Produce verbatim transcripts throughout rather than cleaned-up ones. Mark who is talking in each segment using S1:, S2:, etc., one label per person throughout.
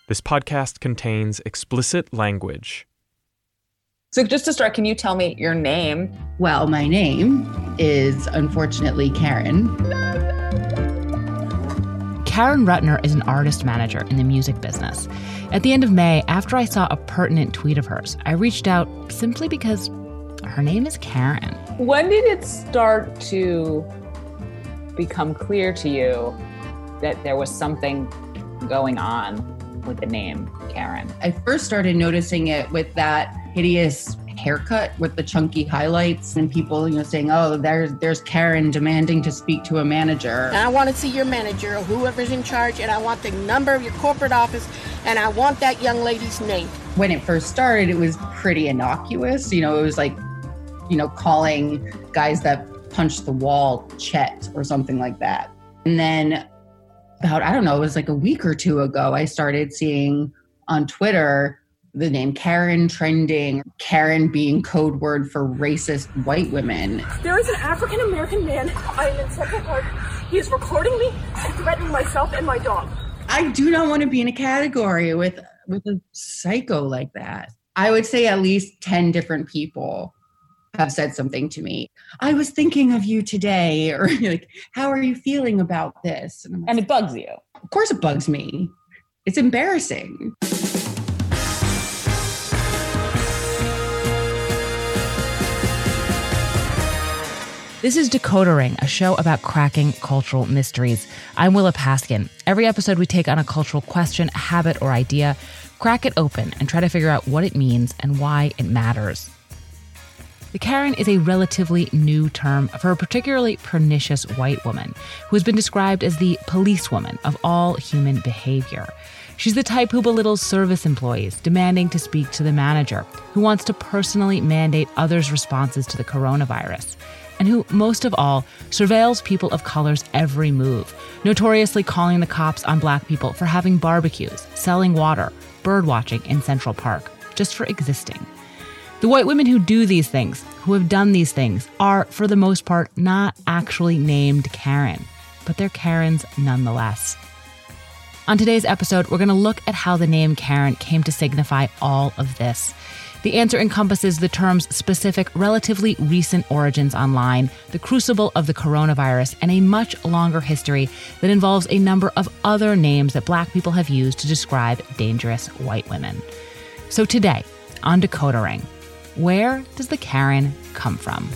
S1: This podcast contains explicit language.
S2: So just to start, can you tell me your name?
S3: Well, my name is, unfortunately, Karen.
S4: Karen Rutner is an artist manager in the music business. At the end of May, after I saw a pertinent tweet of hers, I reached out simply because her name is Karen.
S2: When did it start to become clear to you that there was something going on with the name Karen?
S3: I first started noticing it with that hideous haircut with the chunky highlights and people, you know, saying, oh, there's there's Karen demanding to speak to a manager.
S5: And I want to see your manager or whoever's in charge, and I want the number of your corporate office, and I want that young lady's name.
S3: When it first started, it was pretty innocuous. You know, it was like, you know, calling guys that punch the wall Chet or something like that. And then about, I don't know, it was like a week or two ago, I started seeing on Twitter the name Karen trending, Karen being code word for racist white women.
S6: There is an African-American man. I am in Central Park. He is recording me and threatening myself and my dog.
S3: I do not want to be in a category with, with a psycho like that. I would say at least ten different people have said something to me. I was thinking of you today, or like, how are you feeling about this?
S2: And, like, and it bugs you.
S3: Of course it bugs me. It's embarrassing.
S4: This is Decoder Ring, a show about cracking cultural mysteries. I'm Willa Paskin. Every episode we take on a cultural question, a habit, or idea, crack it open, and try to figure out what it means and why it matters. The Karen is a relatively new term for a particularly pernicious white woman who has been described as the policewoman of all human behavior. She's the type who belittles service employees, demanding to speak to the manager, who wants to personally mandate others' responses to the coronavirus, and who, most of all, surveils people of color's every move, notoriously calling the cops on Black people for having barbecues, selling water, birdwatching in Central Park, just for existing. The white women who do these things, who have done these things, are, for the most part, not actually named Karen, but they're Karens nonetheless. On today's episode, we're going to look at how the name Karen came to signify all of this. The answer encompasses the term's specific, relatively recent origins online, the crucible of the coronavirus, and a much longer history that involves a number of other names that Black people have used to describe dangerous white women. So today, on Decoder Ring, where does the Karen come from?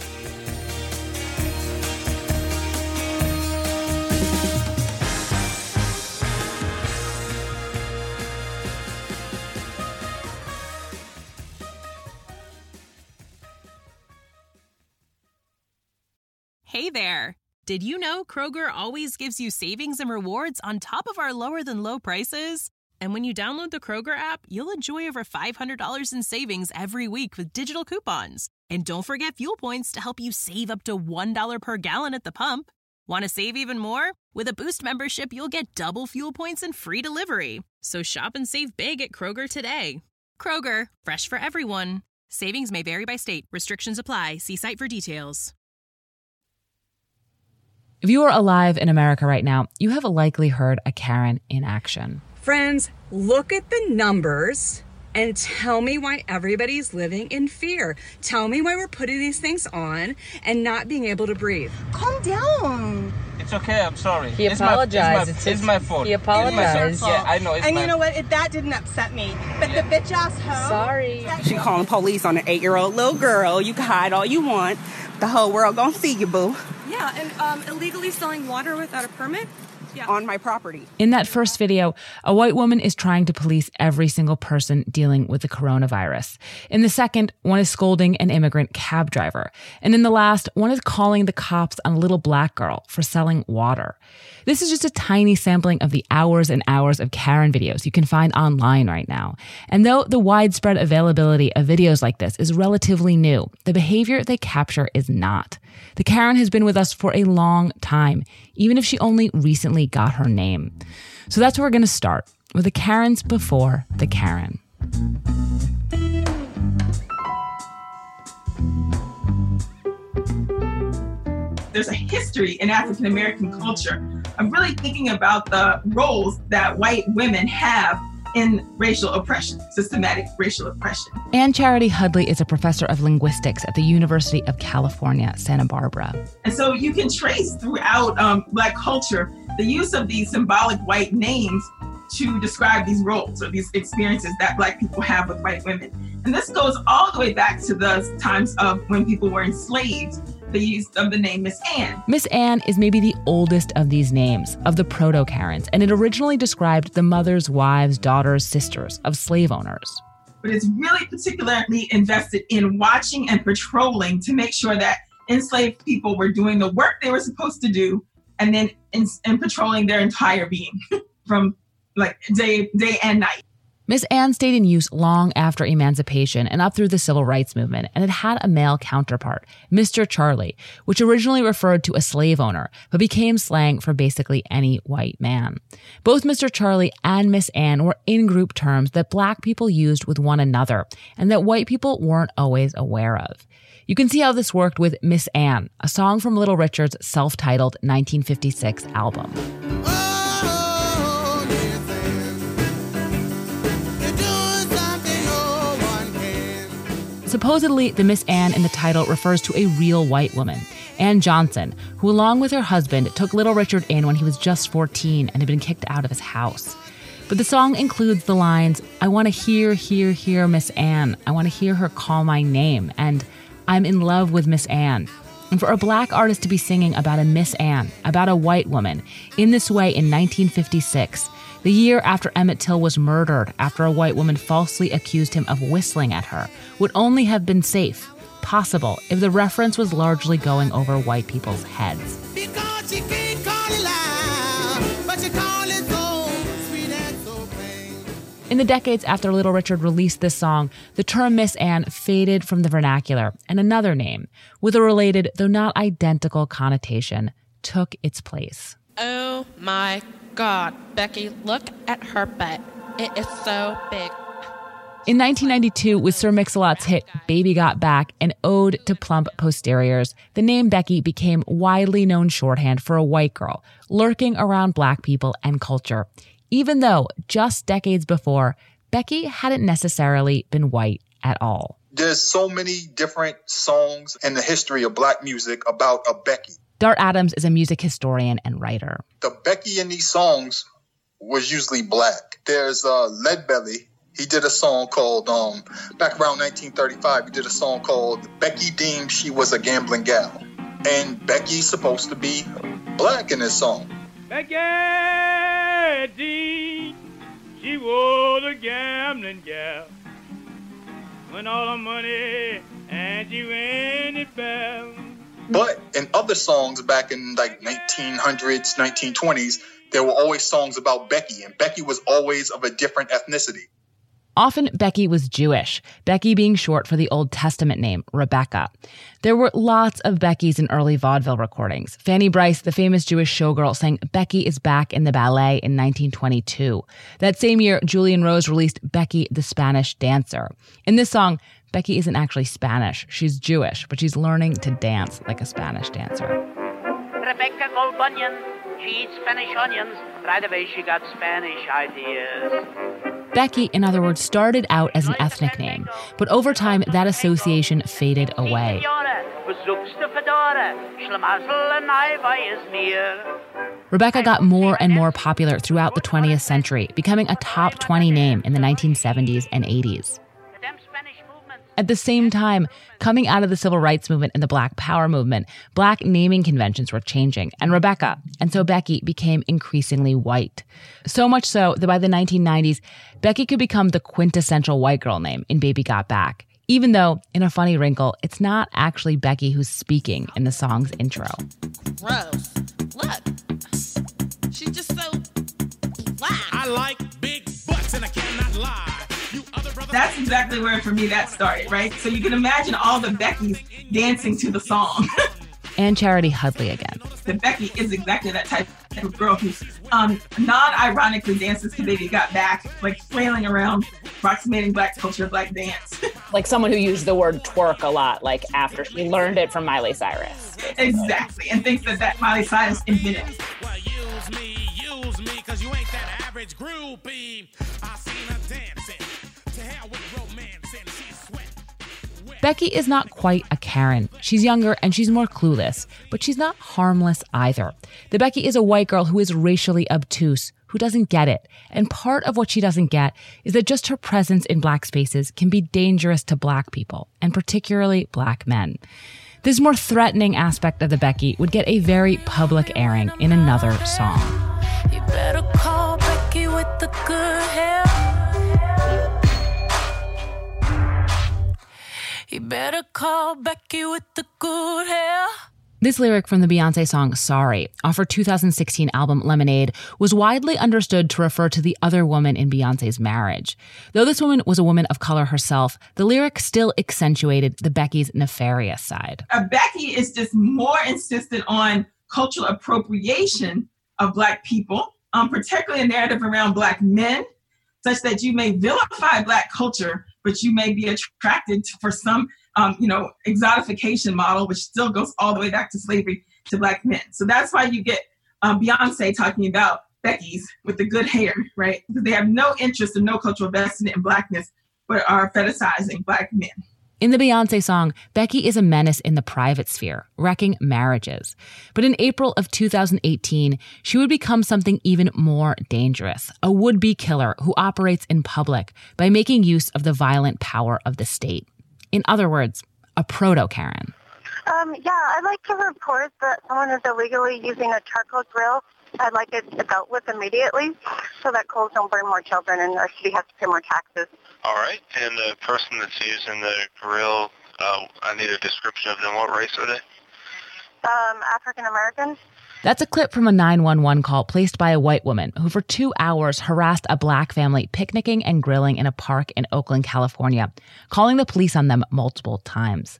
S7: Hey there! Did you know Kroger always gives you savings and rewards on top of our lower-than-low prices? And when you download the Kroger app, you'll enjoy over five hundred dollars in savings every week with digital coupons. And don't forget fuel points to help you save up to one dollar per gallon at the pump. Want to save even more? With a Boost membership, you'll get double fuel points and free delivery. So shop and save big at Kroger today. Kroger, fresh for everyone. Savings may vary by state. Restrictions apply. See site for details.
S4: If you are alive in America right now, you have likely heard a Karen in action.
S8: Friends, look at the numbers and tell me why everybody's living in fear. Tell me why we're putting these things on and not being able to breathe.
S9: Calm down.
S10: It's okay, I'm sorry.
S11: He
S10: it's
S11: apologized.
S10: My, it's, my,
S11: it's,
S10: it's my fault.
S11: He apologized.
S10: Yeah, I know. It's
S9: and
S10: my...
S9: you know what? It, that didn't upset me. But yeah. The bitch ass hoe.
S11: Sorry.
S12: She calling police on an eight-year-old little girl. You can hide all you want. The whole world gonna see you, boo.
S6: Yeah, and um, illegally selling water without a permit? Yeah.
S12: On my property.
S4: In that first video, a white woman is trying to police every single person dealing with the coronavirus. In the second, one is scolding an immigrant cab driver. And in the last, one is calling the cops on a little Black girl for selling water. This is just a tiny sampling of the hours and hours of Karen videos you can find online right now. And though the widespread availability of videos like this is relatively new, the behavior they capture is not. The Karen has been with us for a long time, even if she only recently got her name. So that's where we're going to start, with the Karens before the Karen.
S13: There's a history in African American culture of really thinking about the roles that white women have in racial oppression, systematic racial oppression.
S4: Ann Charity Hudley is a professor of linguistics at the University of California, Santa Barbara.
S13: And so you can trace throughout um, Black culture the use of these symbolic white names to describe these roles or these experiences that Black people have with white women. And this goes all the way back to the times of when people were enslaved, the use of the name Miss Ann.
S4: Miss Ann is maybe the oldest of these names, of the proto-Karens, and it originally described the mothers, wives, daughters, sisters of slave owners.
S13: But it's really particularly invested in watching and patrolling to make sure that enslaved people were doing the work they were supposed to do, and then in, in patrolling their entire being from like day, day and night.
S4: Miss Ann stayed in use long after emancipation and up through the civil rights movement, and it had a male counterpart, Mister Charlie, which originally referred to a slave owner, but became slang for basically any white man. Both Mister Charlie and Miss Ann were in-group terms that Black people used with one another, and that white people weren't always aware of. You can see how this worked with Miss Ann, a song from Little Richard's self-titled nineteen fifty-six album. Supposedly, the Miss Ann in the title refers to a real white woman, Ann Johnson, who along with her husband took Little Richard in when he was just fourteen and had been kicked out of his house. But the song includes the lines, "I want to hear, hear, hear Miss Ann. I want to hear her call my name," and "I'm in love with Miss Ann." And for a Black artist to be singing about a Miss Ann, about a white woman, in this way in nineteen fifty-six, the year after Emmett Till was murdered after a white woman falsely accused him of whistling at her, would only have been safe, possible, if the reference was largely going over white people's heads.
S10: Because she can't call it loud, but she call it so sweet and so plain.
S4: In the decades after Little Richard released this song, the term Miss Ann faded from the vernacular, and another name, with a related, though not identical connotation, took its place.
S11: Oh my God, Becky, look at her butt. It is so big.
S4: In nineteen ninety-two, with Sir Mix-a-Lot's hit Baby Got Back, an ode to plump posteriors, the name Becky became widely known shorthand for a white girl lurking around Black people and culture, even though just decades before, Becky hadn't necessarily been white at all.
S14: There's so many different songs in the history of Black music about a Becky.
S4: Dart Adams is a music historian and writer.
S14: The Becky in these songs was usually Black. There's uh, Leadbelly. He did a song called, um, back around nineteen thirty-five, he did a song called Becky Deemed She Was a Gambling Gal. And Becky's supposed to be Black in this song.
S15: Becky Deemed She was a gambling gal. Won all her money and she ran it back.
S14: But in other songs back in like nineteen hundreds, nineteen twenties, there were always songs about Becky, and Becky was always of a different ethnicity.
S4: Often, Becky was Jewish, Becky being short for the Old Testament name, Rebecca. There were lots of Beckys in early vaudeville recordings. Fanny Brice, the famous Jewish showgirl, sang Becky is Back in the Ballet in nineteen twenty-two. That same year, Julian Rose released Becky the Spanish Dancer. In this song, Becky isn't actually Spanish. She's Jewish, but she's learning to dance like a Spanish dancer.
S16: Rebecca Goldbunion, she eats Spanish onions. Right away she got Spanish ideas.
S4: Becky, in other words, started out as an ethnic name, but over time that association faded away. Rebecca got more and more popular throughout the twentieth century, becoming a top twenty name in the nineteen seventies and eighties. At the same time, coming out of the civil rights movement and the Black Power movement, Black naming conventions were changing, and Rebecca, and so Becky, became increasingly white. So much so that by the nineteen nineties, Becky could become the quintessential white girl name in Baby Got Back, even though, in a funny wrinkle, it's not actually Becky who's speaking in the song's intro.
S11: Gross. Look. She's just so black.
S10: I like big butts and I cannot lie.
S13: That's exactly where, for me, that started, right? So you can imagine all the Beckys dancing to the song.
S4: Ann Charity Hudley again.
S13: The Becky is exactly that type of girl who's um, non-ironically dances to Baby Got Back, like flailing around, approximating Black culture, Black dance.
S2: Like someone who used the word twerk a lot, like after she learned it from Miley Cyrus. Basically.
S13: Exactly, and thinks that, that Miley Cyrus invented it.
S10: Well, use me, use me, 'cause you ain't that average average groupie. I seen her dancing. To hell with romance and she sweat.
S4: Becky is not quite a Karen. She's younger and she's more clueless, but she's not harmless either. The Becky is a white girl who is racially obtuse, who doesn't get it. And part of what she doesn't get is that just her presence in black spaces can be dangerous to black people, and particularly black men. This more threatening aspect of the Becky would get a very public airing in another song.
S17: You better call Becky with the good hair. You better call Becky with the good hair.
S4: This lyric from the Beyoncé song Sorry, off her two thousand sixteen album Lemonade, was widely understood to refer to the other woman in Beyoncé's marriage. Though this woman was a woman of color herself, the lyric still accentuated the Becky's nefarious side.
S13: Uh, Becky is just more insistent on cultural appropriation of Black people, um, particularly a narrative around Black men, such that you may vilify Black culture, but you may be attracted to, for some, um, you know, exotification model, which still goes all the way back to slavery to Black men. So that's why you get um, Beyonce talking about Becky's with the good hair, right? Because they have no interest and no cultural investment in Blackness, but are fetishizing Black men.
S4: In the Beyoncé song, Becky is a menace in the private sphere, wrecking marriages. But in April of two thousand eighteen, she would become something even more dangerous, a would-be killer who operates in public by making use of the violent power of the state. In other words, a proto-Karen.
S18: Um, yeah, I'd like to report that someone is illegally using a charcoal grill. I'd like it dealt with immediately so that coals don't burn more children and our city has to pay more taxes.
S19: All right, and the person that's using the grill, uh, I need a description of them. What race are they?
S18: Um, African American.
S4: That's a clip from a nine one one call placed by a white woman who for two hours harassed a black family picnicking and grilling in a park in Oakland, California, calling the police on them multiple times.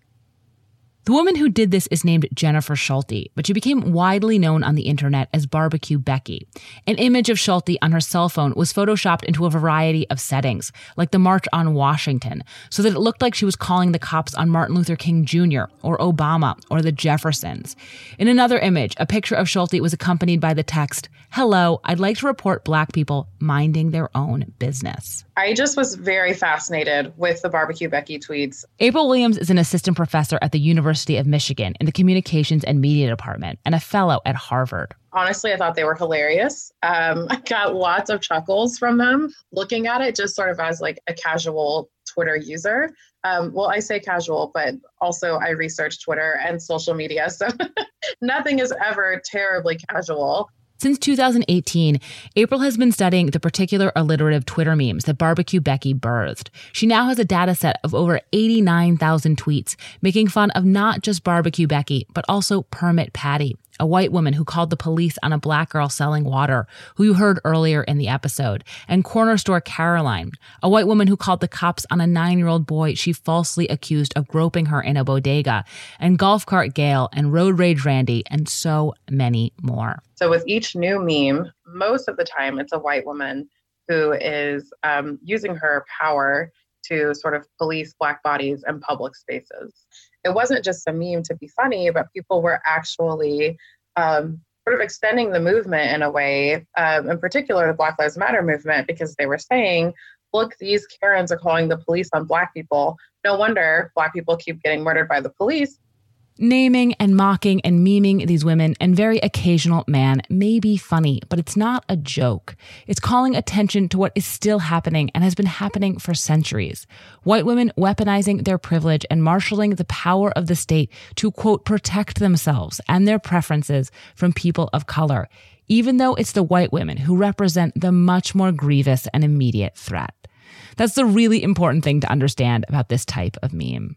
S4: The woman who did this is named Jennifer Schulte, but she became widely known on the internet as Barbecue Becky. An image of Schulte on her cell phone was photoshopped into a variety of settings, like the March on Washington, so that it looked like she was calling the cops on Martin Luther King Junior or Obama or the Jeffersons. In another image, a picture of Schulte was accompanied by the text, "Hello, I'd like to report Black people minding their own business."
S20: I just was very fascinated with the Barbecue Becky tweets.
S4: April Williams is an assistant professor at the University of Michigan in the Communications and Media Department and a fellow at Harvard.
S20: Honestly, I thought they were hilarious. Um, I got lots of chuckles from them looking at it just sort of as like a casual Twitter user. Um, well, I say casual, but also I research Twitter and social media, so nothing is ever terribly casual.
S4: Since two thousand eighteen, April has been studying the particular alliterative Twitter memes that Barbecue Becky birthed. She now has a data set of over eighty-nine thousand tweets, making fun of not just Barbecue Becky, but also Permit Patty, a white woman who called the police on a black girl selling water, who you heard earlier in the episode, and Corner Store Caroline, a white woman who called the cops on a nine-year-old boy she falsely accused of groping her in a bodega, and Golf Cart Gail and Road Rage Randy, and so many more.
S20: So with each new meme, most of the time it's a white woman who is um, using her power to sort of police Black bodies and public spaces. It wasn't just a meme to be funny, but people were actually um, sort of extending the movement in a way, um, in particular the Black Lives Matter movement, because they were saying, look, these Karens are calling the police on Black people. No wonder Black people keep getting murdered by the police.
S4: Naming and mocking and memeing these women and very occasional man may be funny, but it's not a joke. It's calling attention to what is still happening and has been happening for centuries. White women weaponizing their privilege and marshaling the power of the state to, quote, protect themselves and their preferences from people of color, even though it's the white women who represent the much more grievous and immediate threat. That's the really important thing to understand about this type of meme.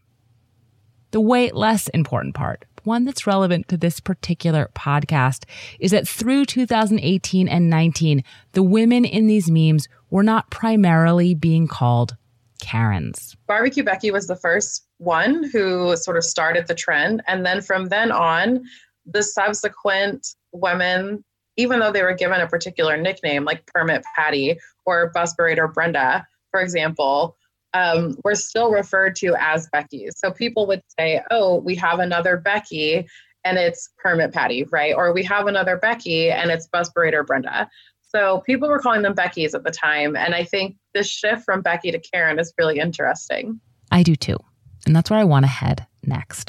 S4: The way less important part, one that's relevant to this particular podcast, is that through two thousand eighteen and nineteen, the women in these memes were not primarily being called Karens.
S20: Barbecue Becky was the first one who sort of started the trend. And then from then on, the subsequent women, even though they were given a particular nickname like Permit Patty or Busberator Brenda, for example, Um, we're still referred to as Becky. So people would say, oh, we have another Becky and it's Permit Patty, right? Or we have another Becky and it's Busberator Brenda. So people were calling them Becky's at the time. And I think this shift from Becky to Karen is really interesting.
S4: I do too. And that's where I want to head next.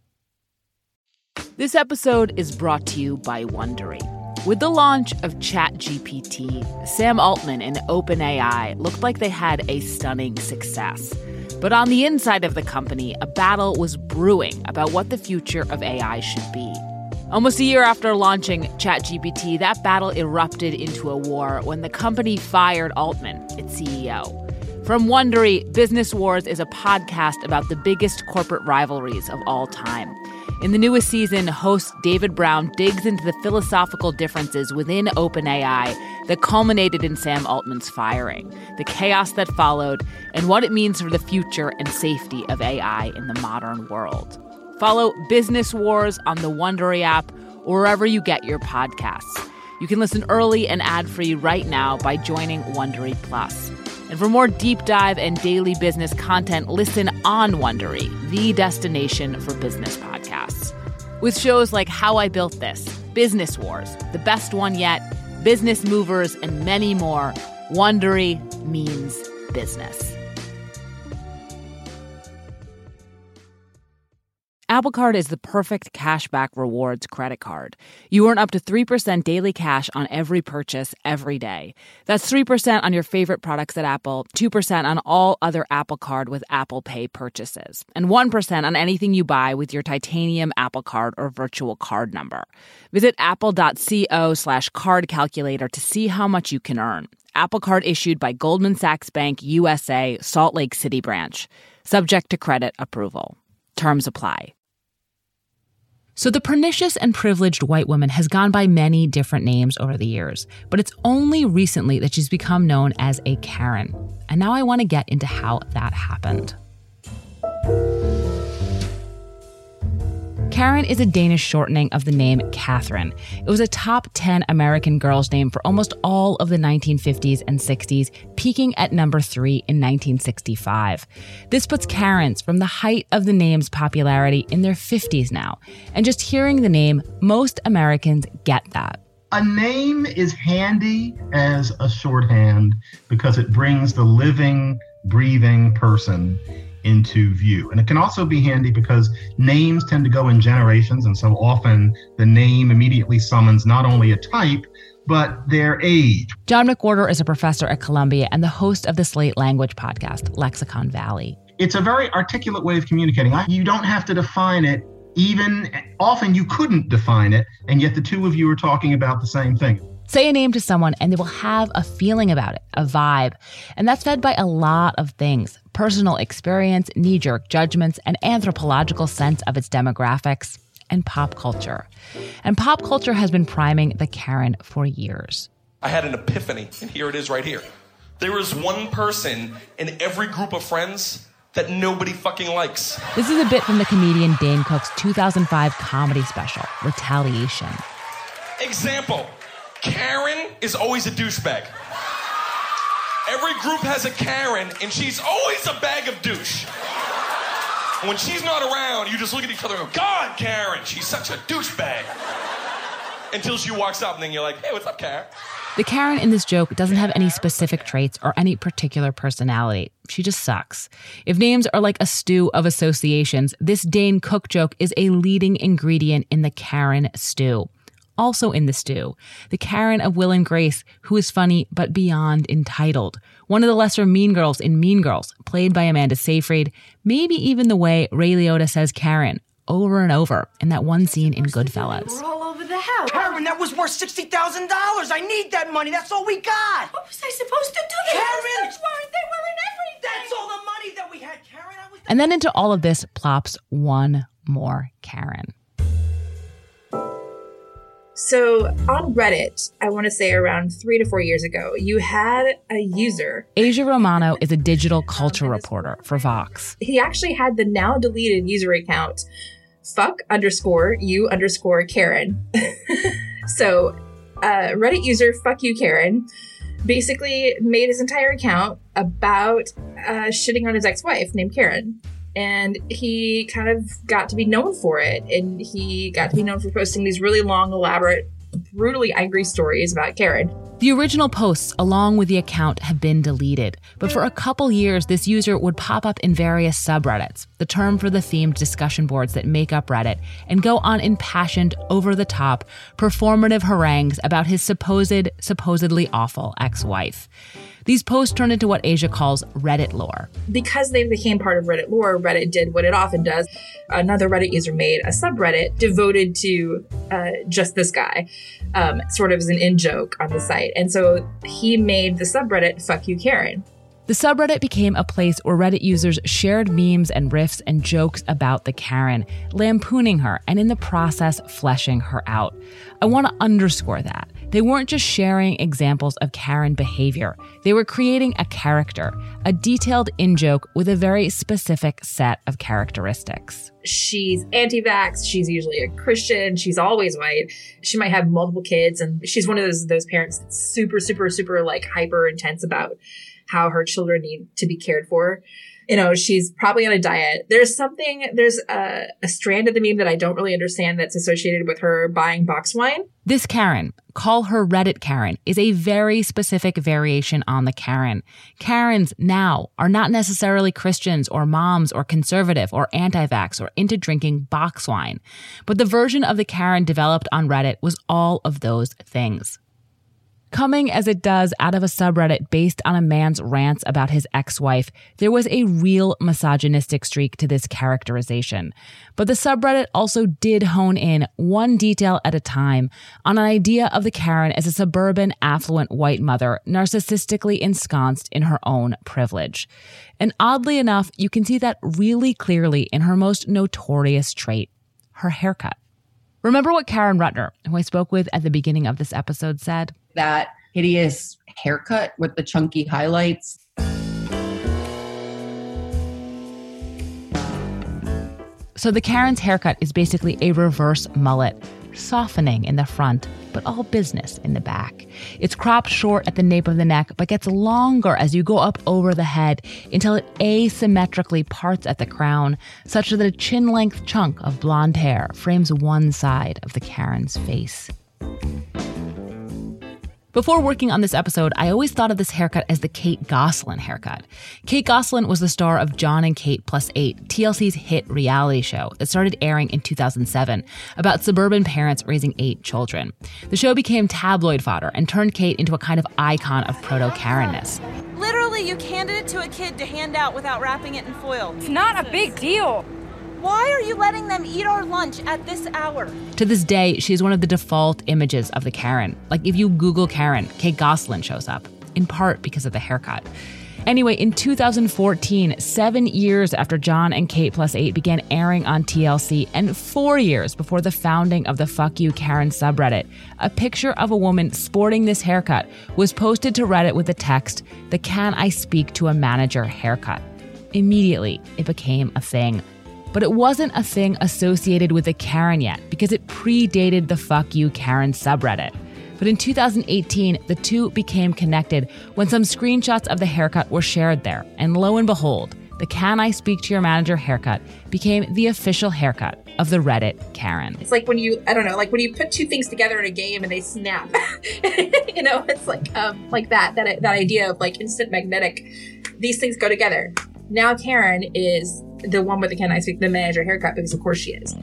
S4: This episode is brought to you by Wondery. With the launch of ChatGPT, Sam Altman and OpenAI looked like they had a stunning success. But on the inside of the company, a battle was brewing about what the future of A I should be. Almost a year after launching ChatGPT, that battle erupted into a war when the company fired Altman, its C E O. From Wondery, Business Wars is a podcast about the biggest corporate rivalries of all time. In the newest season, host David Brown digs into the philosophical differences within OpenAI that culminated in Sam Altman's firing, the chaos that followed, and what it means for the future and safety of A I in the modern world. Follow Business Wars on the Wondery app or wherever you get your podcasts. You can listen early and ad-free right now by joining Wondery Plus. And for more deep dive and daily business content, listen on Wondery, the destination for business podcasts. With shows like How I Built This, Business Wars, The Best One Yet, Business Movers, and many more, Wondery means business. Apple Card is the perfect cashback rewards credit card. You earn up to three percent daily cash on every purchase every day. That's three percent on your favorite products at Apple, two percent on all other Apple Card with Apple Pay purchases, and one percent on anything you buy with your titanium Apple Card or virtual card number. Visit apple.co slash card calculator to see how much you can earn. Apple Card issued by Goldman Sachs Bank U S A, Salt Lake City branch. Subject to credit approval. Terms apply. So the pernicious and privileged white woman has gone by many different names over the years, but it's only recently that she's become known as a Karen. And now I want to get into how that happened. Karen is a Danish shortening of the name Catherine. It was a top ten American girl's name for almost all of the nineteen fifties and sixties, peaking at number three in nineteen sixty-five. This puts Karens from the height of the name's popularity in their fifties now. And just hearing the name, most Americans get that.
S21: A name is handy as a shorthand because it brings the living, breathing person into view. And it can also be handy because names tend to go in generations, and so often the name immediately summons not only a type, but their age.
S4: John McWhorter is a professor at Columbia and the host of the Slate language podcast, Lexicon Valley.
S21: It's a very articulate way of communicating. You don't have to define it. Even often you couldn't define it, and yet the two of you are talking about the same thing.
S4: Say a name to someone and they will have a feeling about it, a vibe. And that's fed by a lot of things: personal experience, knee-jerk judgments, an anthropological sense of its demographics, and pop culture. And pop culture has been priming the Karen for years.
S22: I had an epiphany, and here it is right here. There is one person in every group of friends that nobody fucking likes.
S4: This is a bit from the comedian Dane Cook's two thousand five comedy special, Retaliation.
S22: Example. Karen is always a douchebag. Every group has a Karen, and she's always a bag of douche. When she's not around, you just look at each other and go, God, Karen, she's such a douchebag. Until she walks up, and then you're like, hey, what's up, Karen?
S4: The Karen in this joke doesn't have any specific traits or any particular personality. She just sucks. If names are like a stew of associations, this Dane Cook joke is a leading ingredient in the Karen stew. Also in the stew, the Karen of Will and Grace, who is funny but beyond entitled. One of the lesser mean girls in Mean Girls, played by Amanda Seyfried. Maybe even the way Ray Liotta says Karen over and over in that one scene in Goodfellas.
S23: We're all over the house. Karen, that was worth sixty thousand dollars. I need that money. That's all we got. What was I supposed to do? The Karen, search warrant, they were in everything. That's all the money that we had, Karen. I was...
S4: And then into all of this plops one more Karen.
S24: So on Reddit, I want to say around three to four years ago, you had a user.
S4: Asia Romano is a digital culture reporter for Vox.
S24: He actually had the now deleted user account, fuck underscore you underscore Karen. So uh, Reddit user fuck you Karen basically made his entire account about uh, shitting on his ex-wife named Karen. And he kind of got to be known for it. And he got to be known for posting these really long, elaborate, brutally angry stories about Karen.
S4: The original posts, along with the account, have been deleted, but for a couple years, this user would pop up in various subreddits, the term for the themed discussion boards that make up Reddit, and go on impassioned, over-the-top, performative harangues about his supposed, supposedly awful ex-wife. These posts turned into what Asia calls Reddit lore.
S24: Because they became part of Reddit lore, Reddit did what it often does. Another Reddit user made a subreddit devoted to uh, just this guy, um, sort of as an in-joke on the site. And so he made the subreddit Fuck You Karen.
S4: The subreddit became a place where Reddit users shared memes and riffs and jokes about the Karen, lampooning her and in the process fleshing her out. I want to underscore that. They weren't just sharing examples of Karen behavior. They were creating a character, a detailed in-joke with a very specific set of characteristics.
S24: She's anti-vax. She's usually a Christian. She's always white. She might have multiple kids. And she's one of those, those parents that's super, super, super like hyper intense about how her children need to be cared for. You know, she's probably on a diet. There's something, there's a, a strand of the meme that I don't really understand that's associated with her buying box wine.
S4: This Karen, call her Reddit Karen, is a very specific variation on the Karen. Karens now are not necessarily Christians or moms or conservative or anti-vax or into drinking box wine. But the version of the Karen developed on Reddit was all of those things. Coming as it does out of a subreddit based on a man's rants about his ex-wife, there was a real misogynistic streak to this characterization. But the subreddit also did hone in, one detail at a time, on an idea of the Karen as a suburban, affluent white mother narcissistically ensconced in her own privilege. And oddly enough, you can see that really clearly in her most notorious trait, her haircut. Remember what Karen Rutner, who I spoke with at the beginning of this episode, said?
S1: That hideous haircut with the chunky highlights.
S4: So the Karen's haircut is basically a reverse mullet, softening in the front, but all business in the back. It's cropped short at the nape of the neck, but gets longer as you go up over the head until it asymmetrically parts at the crown, such that a chin-length chunk of blonde hair frames one side of the Karen's face. Before working on this episode, I always thought of this haircut as the Kate Gosselin haircut. Kate Gosselin was the star of John and Kate Plus Eight, T L C's hit reality show that started airing in two thousand seven about suburban parents raising eight children. The show became tabloid fodder and turned Kate into a kind of icon of proto-Karenness.
S3: Literally, you handed it to a kid to hand out without wrapping it in foil.
S5: It's not a big deal.
S3: Why are you letting them eat our lunch at this hour?
S4: To this day, she is one of the default images of the Karen. Like if you Google Karen, Kate Gosselin shows up, in part because of the haircut. Anyway, in two thousand fourteen, seven years after John and Kate Plus Eight began airing on T L C, and four years before the founding of the Fuck You Karen subreddit, a picture of a woman sporting this haircut was posted to Reddit with the text, "The Can I Speak to a Manager haircut." Immediately, it became a thing. But it wasn't a thing associated with the Karen yet, because it predated the Fuck You Karen subreddit. But in two thousand eighteen, the two became connected when some screenshots of the haircut were shared there. And lo and behold, the Can I Speak to Your Manager haircut became the official haircut of the Reddit Karen.
S24: It's like when you, I don't know, like when you put two things together in a game and they snap. You know, it's like um, like that, that, that idea of like instant magnetic, these things go together. Now Karen is the one with the Can I Speak to the Manager haircut, because of course she is.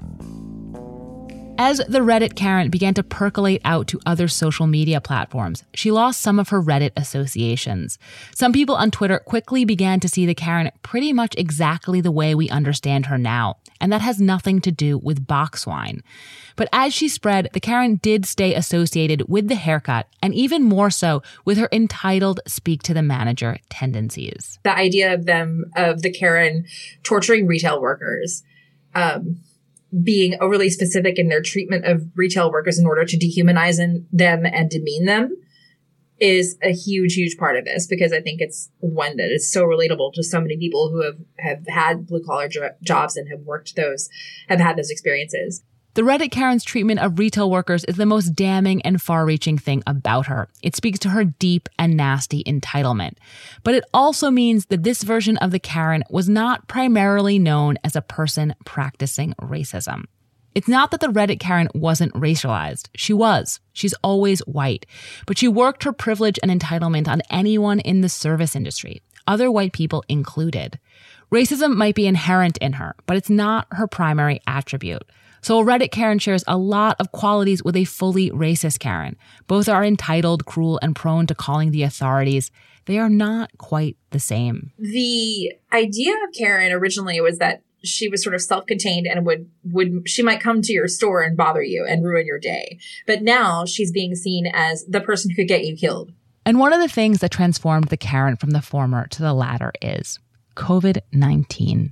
S4: As the Reddit Karen began to percolate out to other social media platforms, she lost some of her Reddit associations. Some people on Twitter quickly began to see the Karen pretty much exactly the way we understand her now, and that has nothing to do with box wine. But as she spread, the Karen did stay associated with the haircut, and even more so with her entitled speak to the manager tendencies.
S24: The idea of them, of the Karen torturing retail workers, um, being overly specific in their treatment of retail workers in order to dehumanize them and demean them, is a huge, huge part of this, because I think it's one that is so relatable to so many people who have, have had blue collar jo- jobs and have worked those, have had those experiences.
S4: The Reddit Karen's treatment of retail workers is the most damning and far-reaching thing about her. It speaks to her deep and nasty entitlement. But it also means that this version of the Karen was not primarily known as a person practicing racism. It's not that the Reddit Karen wasn't racialized. She was. She's always white. But she worked her privilege and entitlement on anyone in the service industry, other white people included. Racism might be inherent in her, but it's not her primary attribute. So a Reddit Karen shares a lot of qualities with a fully racist Karen. Both are entitled, cruel, and prone to calling the authorities. They are not quite the same.
S24: The idea of Karen originally was that she was sort of self-contained and would, would, she might come to your store and bother you and ruin your day. But now she's being seen as the person who could get you killed.
S4: And one of the things that transformed the Karen from the former to the latter is covid nineteen.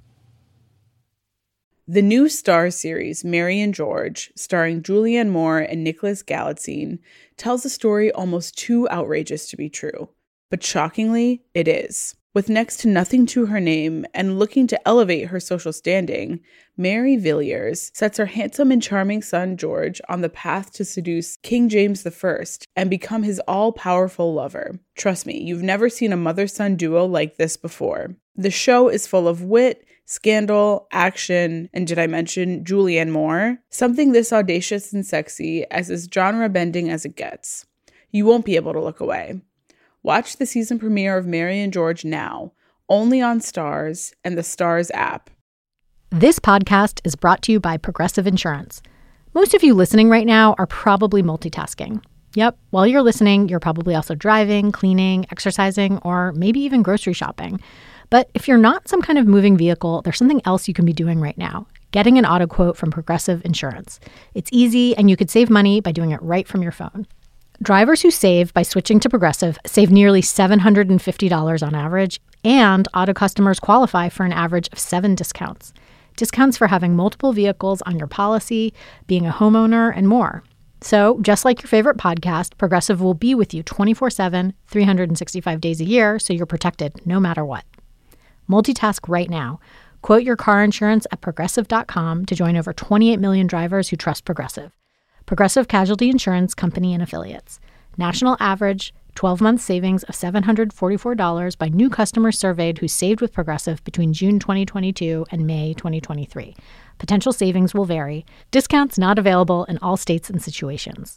S5: The new Starz series, Mary and George, starring Julianne Moore and Nicholas Galitzine, tells a story almost too outrageous to be true. But shockingly, it is. With next to nothing to her name and looking to elevate her social standing, Mary Villiers sets her handsome and charming son George on the path to seduce King James the First and become his all-powerful lover. Trust me, you've never seen a mother-son duo like this before. The show is full of wit, scandal, action, and did I mention Julianne Moore? Something this audacious and sexy as is genre-bending as it gets. You won't be able to look away. Watch the season premiere of Mary and George now, only on Starz and the Starz app.
S7: This podcast is brought to you by Progressive Insurance. Most of you listening right now are probably multitasking. Yep, while you're listening, you're probably also driving, cleaning, exercising, or maybe even grocery shopping. But if you're not some kind of moving vehicle, there's something else you can be doing right now. Getting an auto quote from Progressive Insurance. It's easy, and you could save money by doing it right from your phone. Drivers who save by switching to Progressive save nearly seven hundred fifty dollars on average, and auto customers qualify for an average of seven discounts. Discounts for having multiple vehicles on your policy, being a homeowner, and more. So, just like your favorite podcast, Progressive will be with you twenty-four seven, three hundred sixty-five days a year, so you're protected no matter what. Multitask right now. Quote your car insurance at Progressive dot com to join over twenty-eight million drivers who trust Progressive. Progressive Casualty Insurance Company and Affiliates. National average twelve-month savings of seven hundred forty-four dollars by new customers surveyed who saved with Progressive between June twenty twenty-two and May twenty twenty-three. Potential savings will vary. Discounts not available in all states and situations.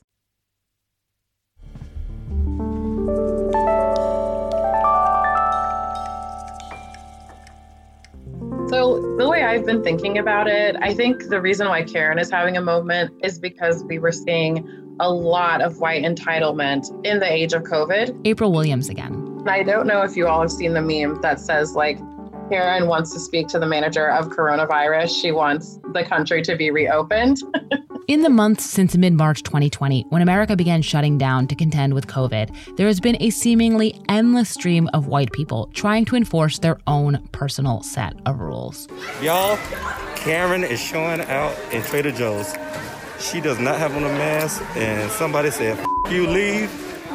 S20: So the way I've been thinking about it, I think the reason why Karen is having a moment is because we were seeing a lot of white entitlement in the age of COVID.
S4: April Williams again.
S20: And I don't know if you all have seen the meme that says, like, Karen wants to speak to the manager of coronavirus. She wants the country to be reopened.
S4: In the months since mid-March twenty twenty, when America began shutting down to contend with COVID, there has been a seemingly endless stream of white people trying to enforce their own personal set of rules.
S8: Y'all, Karen is showing out in Trader Joe's. She does not have on a mask, and somebody said, F you, leave,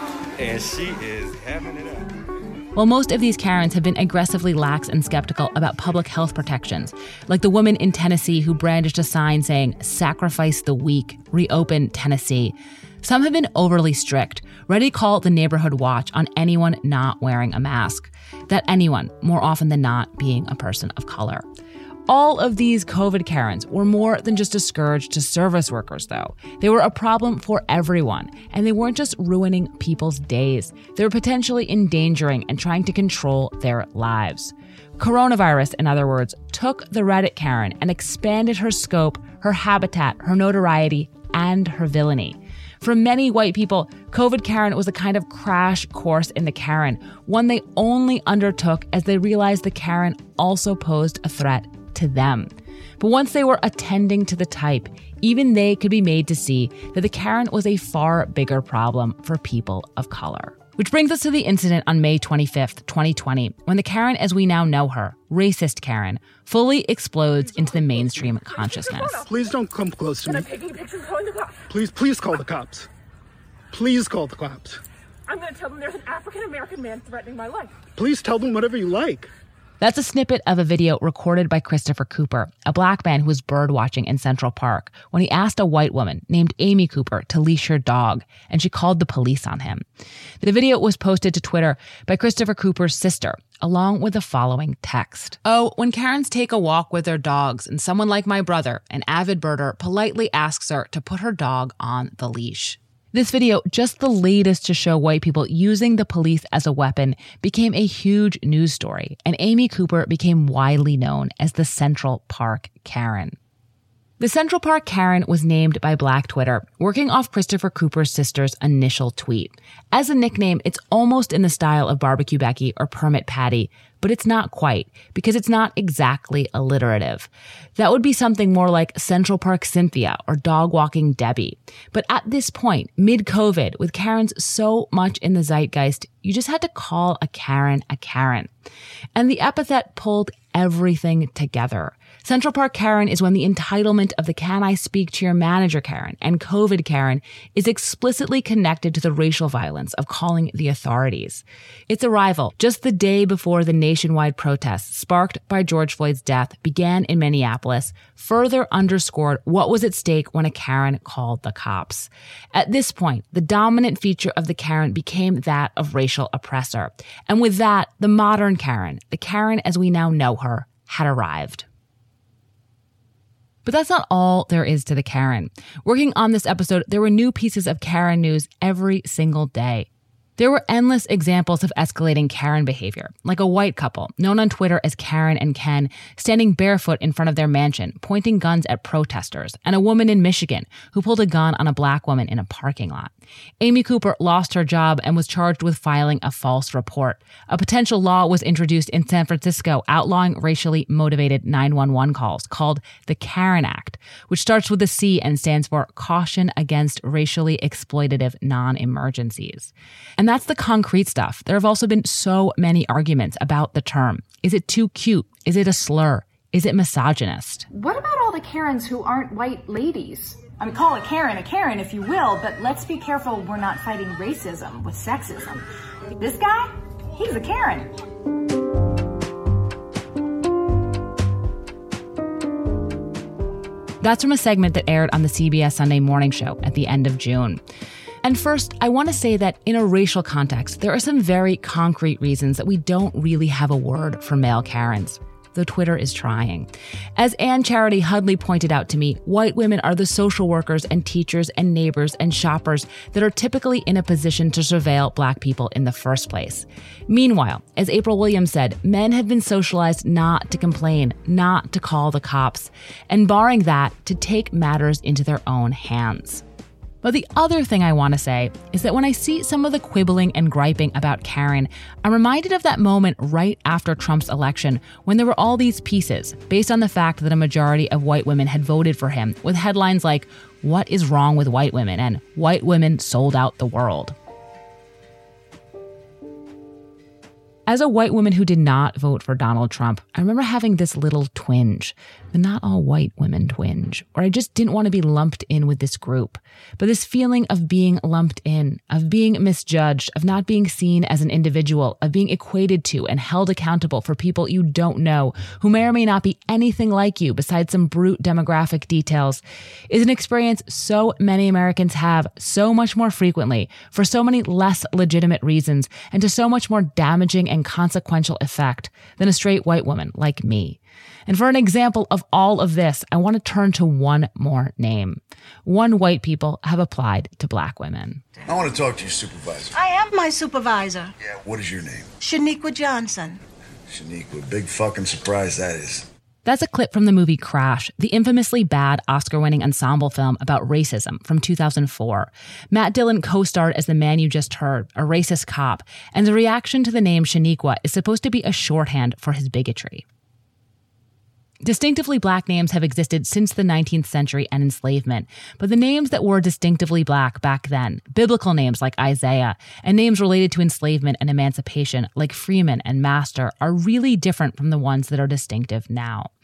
S8: and she is having it up.
S4: While most of these Karens have been aggressively lax and skeptical about public health protections, like the woman in Tennessee who brandished a sign saying, "Sacrifice the weak, reopen Tennessee," some have been overly strict, ready to call the neighborhood watch on anyone not wearing a mask. That anyone, more often than not, being a person of color. All of these COVID Karens were more than just a scourge to service workers, though. They were a problem for everyone, and they weren't just ruining people's days. They were potentially endangering and trying to control their lives. Coronavirus, in other words, took the Reddit Karen and expanded her scope, her habitat, her notoriety, and her villainy. For many white people, COVID Karen was a kind of crash course in the Karen, one they only undertook as they realized the Karen also posed a threat to them. But once they were attending to the type, even they could be made to see that the Karen was a far bigger problem for people of color. Which brings us to the incident on May twenty-fifth, twenty twenty, when the Karen as we now know her, racist Karen, fully explodes into the mainstream consciousness.
S9: Please don't come close to me.
S6: I'm taking pictures calling the cops.
S9: Please, please call the cops. Please call the cops.
S6: I'm going to tell them there's an African American man threatening my life.
S9: Please tell them whatever you like.
S4: That's a snippet of a video recorded by Christopher Cooper, a black man who was bird watching in Central Park, when he asked a white woman named Amy Cooper to leash her dog, and she called the police on him. The video was posted to Twitter by Christopher Cooper's sister, along with the following text. Oh, when Karens take a walk with their dogs and someone like my brother, an avid birder, politely asks her to put her dog on the leash. This video, just the latest to show white people using the police as a weapon, became a huge news story, and Amy Cooper became widely known as the Central Park Karen. The Central Park Karen was named by Black Twitter, working off Christopher Cooper's sister's initial tweet. As a nickname, it's almost in the style of Barbecue Becky or Permit Patty, but it's not quite, because it's not exactly alliterative. That would be something more like Central Park Cynthia or Dog Walking Debbie. But at this point, mid-COVID, with Karens so much in the zeitgeist, you just had to call a Karen a Karen. And the epithet pulled everything together. Central Park Karen is when the entitlement of the can I speak to your manager Karen and COVID Karen is explicitly connected to the racial violence of calling the authorities. Its arrival just the day before the nationwide protests sparked by George Floyd's death began in Minneapolis further underscored what was at stake when a Karen called the cops. At this point, the dominant feature of the Karen became that of racial oppressor. And with that, the modern Karen, the Karen as we now know her, had arrived. But that's not all there is to the Karen. Working on this episode, there were new pieces of Karen news every single day. There were endless examples of escalating Karen behavior, like a white couple, known on Twitter as Karen and Ken, standing barefoot in front of their mansion, pointing guns at protesters, and a woman in Michigan who pulled a gun on a black woman in a parking lot. Amy Cooper lost her job and was charged with filing a false report. A potential law was introduced in San Francisco outlawing racially motivated nine one one calls called the Karen Act, which starts with a C and stands for Caution Against Racially Exploitative Non-Emergencies. And that's the concrete stuff. There have also been so many arguments about the term. Is it too cute? Is it a slur? Is it misogynist?
S12: What about all the Karens who aren't white ladies? I mean, call a Karen a Karen if you will, but let's be careful we're not fighting racism with sexism. This guy, he's a Karen.
S4: That's from a segment that aired on the C B S Sunday Morning Show at the end of June. And first, I want to say that in a racial context, there are some very concrete reasons that we don't really have a word for male Karens, though Twitter is trying. As Ann Charity Hudley pointed out to me, white women are the social workers and teachers and neighbors and shoppers that are typically in a position to surveil black people in the first place. Meanwhile, as April Williams said, men have been socialized not to complain, not to call the cops, and barring that, to take matters into their own hands. But the other thing I want to say is that when I see some of the quibbling and griping about Karen, I'm reminded of that moment right after Trump's election when there were all these pieces based on the fact that a majority of white women had voted for him with headlines like, "What is wrong with white women?" and "White women sold out the world." As a white woman who did not vote for Donald Trump, I remember having this little twinge, the not all white women twinge, where I just didn't want to be lumped in with this group. But this feeling of being lumped in, of being misjudged, of not being seen as an individual, of being equated to and held accountable for people you don't know, who may or may not be anything like you besides some brute demographic details, is an experience so many Americans have so much more frequently, for so many less legitimate reasons, and to so much more damaging and consequential effect than a straight white woman like me. And for an example of all of this, I want to turn to one more name. One white people have applied to black women.
S14: I want to talk to your supervisor.
S15: I am my supervisor.
S14: Yeah, what is your name?
S15: Shaniqua Johnson.
S14: Shaniqua, big fucking surprise that is.
S4: That's a clip from the movie Crash, the infamously bad Oscar-winning ensemble film about racism from two thousand four. Matt Dillon co-starred as the man you just heard, a racist cop, and the reaction to the name Shaniqua is supposed to be a shorthand for his bigotry. Distinctively black names have existed since the nineteenth century and enslavement, but the names that were distinctively black back then, biblical names like Isaiah, and names related to enslavement and emancipation like Freeman and Master, are really different from the ones that are distinctive now.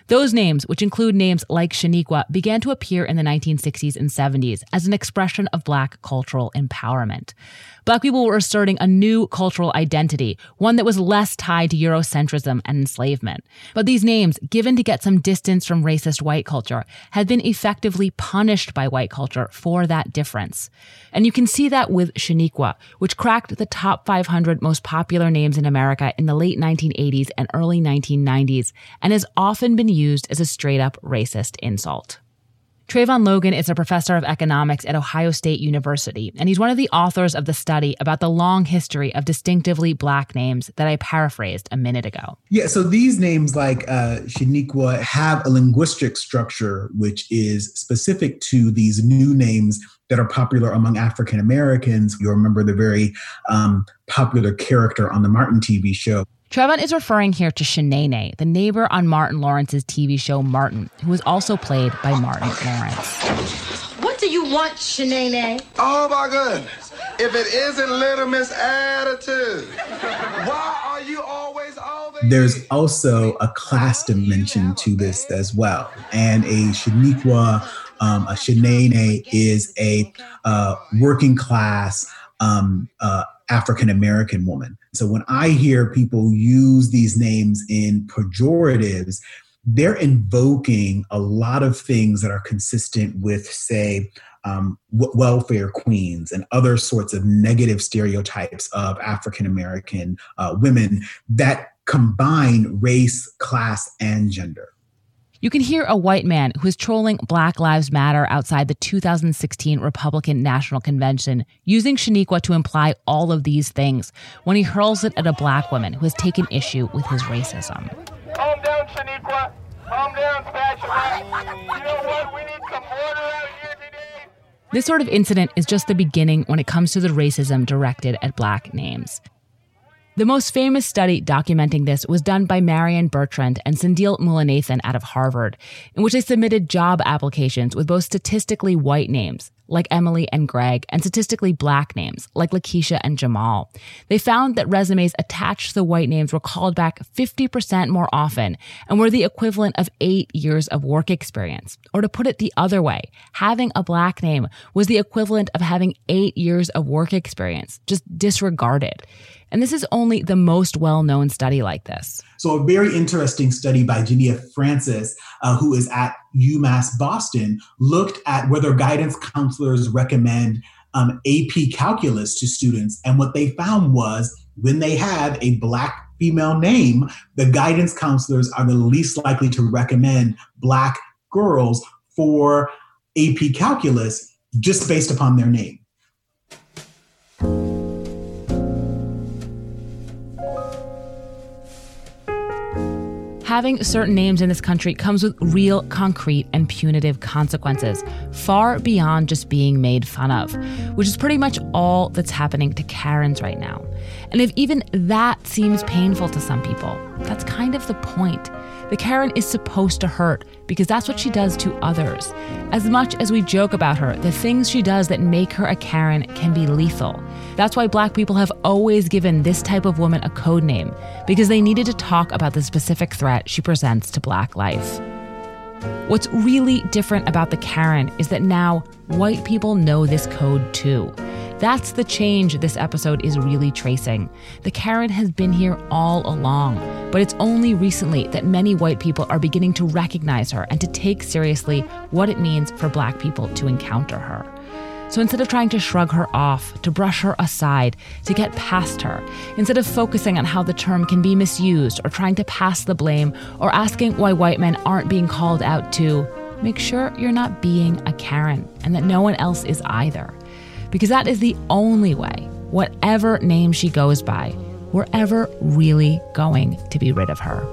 S4: Those names, which include names like Shaniqua, began to appear in the nineteen sixties and seventies as an expression of Black cultural empowerment. Black people were asserting a new cultural identity, one that was less tied to Eurocentrism and enslavement. But these names, given to get some distance from racist white culture, had been effectively punished by white culture for that difference. And you can see that with Shaniqua, which cracked the top five hundred most popular names in America in the late nineteen eighties and early nineteen nineties, and has often been used as a straight-up racist insult. Trayvon Logan is a professor of economics at Ohio State University, and he's one of the authors of the study about the long history of distinctively Black names that I paraphrased a minute ago.
S2: Yeah, so these names like uh, Shaniqua have a linguistic structure which is specific to these new names that are popular among African Americans. You'll remember the very um, popular character on the Martin T V show.
S4: Trayvon is referring here to Shanae, the neighbor on Martin Lawrence's T V show Martin, who was also played by Martin Lawrence.
S15: What do you want, Shanae?
S10: Oh my goodness. If it isn't Little Miss Attitude, why are you always over here?
S2: There's also a class dimension to this as well. And a Shaniqua, um, a Shanae is a uh, working class um, uh, African-American woman. So when I hear people use these names in pejoratives, they're invoking a lot of things that are consistent with, say, um, w- welfare queens and other sorts of negative stereotypes of African-American uh, women that combine race, class, and gender.
S4: You can hear a white man who is trolling Black Lives Matter outside the two thousand sixteen Republican National Convention using Shaniqua to imply all of these things when he hurls it at a Black woman who has taken issue with his racism.
S10: Calm down, Shaniqua. Calm down, Spatula. You know what? We need some order out here today.
S4: This sort of incident is just the beginning when it comes to the racism directed at Black names. The most famous study documenting this was done by Marian Bertrand and Sindhil Mulanathan out of Harvard, in which they submitted job applications with both statistically white names, like Emily and Greg, and statistically Black names, like Lakeisha and Jamal. They found that resumes attached to the white names were called back fifty percent more often and were the equivalent of eight years of work experience. Or to put it the other way, having a Black name was the equivalent of having eight years of work experience, just disregarded. And this is only the most well-known study like this.
S2: So a very interesting study by Jania Francis, uh, who is at UMass Boston, looked at whether guidance counselors recommend um, A P calculus to students. And what they found was when they have a Black female name, the guidance counselors are the least likely to recommend Black girls for A P calculus just based upon their name.
S4: Having certain names in this country comes with real, concrete, and punitive consequences, far beyond just being made fun of, which is pretty much all that's happening to Karens right now. And if even that seems painful to some people, that's kind of the point. The Karen is supposed to hurt because that's what she does to others. As much as we joke about her, the things she does that make her a Karen can be lethal. That's why Black people have always given this type of woman a code name, because they needed to talk about the specific threat she presents to Black life. What's really different about the Karen is that now white people know this code too. That's the change this episode is really tracing. The Karen has been here all along, but it's only recently that many white people are beginning to recognize her and to take seriously what it means for Black people to encounter her. So instead of trying to shrug her off, to brush her aside, to get past her, instead of focusing on how the term can be misused or trying to pass the blame or asking why white men aren't being called out to, make sure you're not being a Karen and that no one else is either. Because that is the only way, whatever name she goes by, we're ever really going to be rid of her.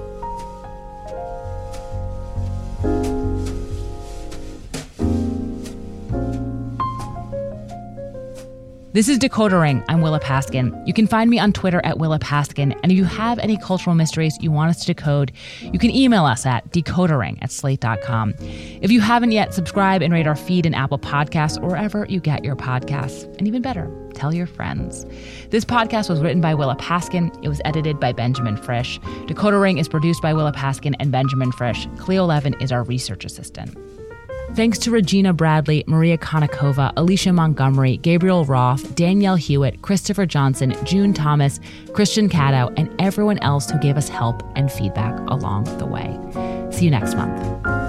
S4: This is Decoder Ring. I'm Willa Paskin. You can find me on Twitter at Willa Paskin. And if you have any cultural mysteries you want us to decode, you can email us at decodering at slate dot com. If you haven't yet, subscribe and rate our feed in Apple Podcasts or wherever you get your podcasts. And even better, tell your friends. This podcast was written by Willa Paskin. It was edited by Benjamin Frisch. Decoder Ring is produced by Willa Paskin and Benjamin Frisch. Cleo Levin is our research assistant. Thanks to Regina Bradley, Maria Konnikova, Alicia Montgomery, Gabriel Roth, Danielle Hewitt, Christopher Johnson, June Thomas, Christian Cadow, and everyone else who gave us help and feedback along the way. See you next month.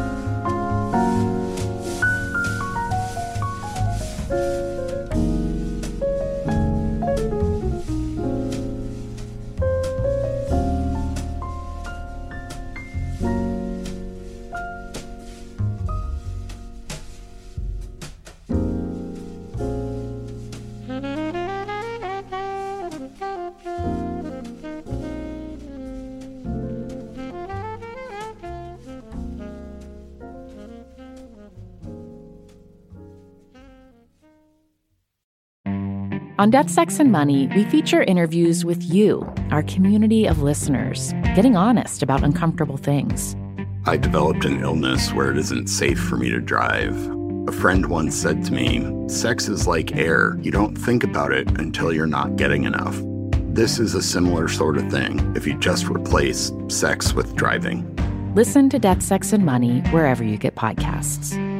S11: On Death, Sex, and Money, we feature interviews with you, our community of listeners, getting honest about uncomfortable things.
S13: I developed an illness where it isn't safe for me to drive. A friend once said to me, sex is like air. You don't think about it until you're not getting enough. This is a similar sort of thing if you just replace sex with driving.
S11: Listen to Death, Sex, and Money wherever you get podcasts.